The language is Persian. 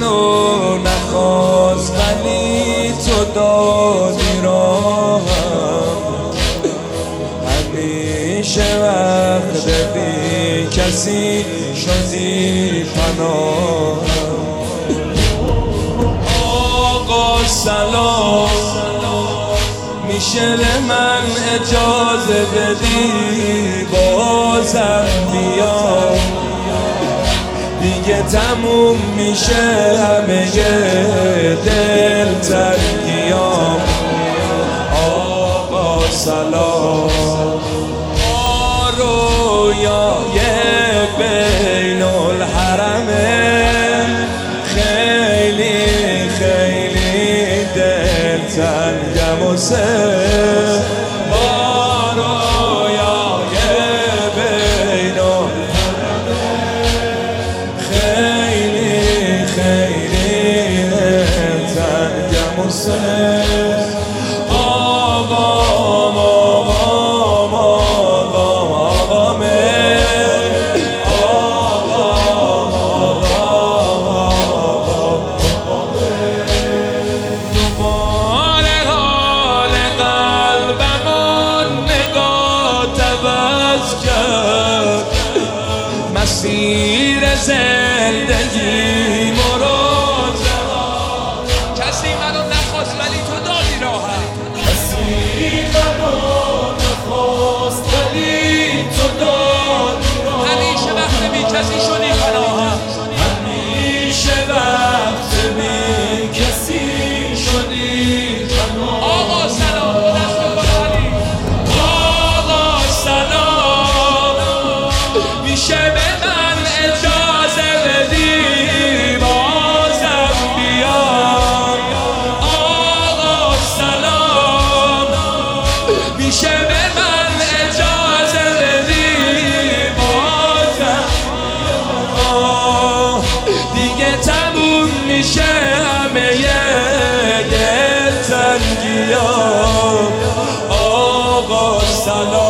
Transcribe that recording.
منو نخواست ولی تو دادی راهم، همیشه وقت بی کسی شدی پناهم. آقا سلام، میشه به من اجازه بدی بازم بیام، دیگه تموم میشه همه دلتنگیام. آقا سلام، ما رویای بین الحرمه، خیلی خیلی دلتنگم و ما رویای بین الحرمه، خیلی خیلی دلتنگم و مسیر زندگی مراد کسی منو نخواست ولی تو دادی راهم، کسی منو نخواست ولی تو دادی راهم، همیشه وقت بی کسی شدی پناهم، همیشه وقت بی کسی شدی پناهم. آقا سلام، دست بخوری. آقا سلام، میشه میشه به من اجازه بدی بازم، دیگه تموم میشه همه دلتنگیام. آقا سلام.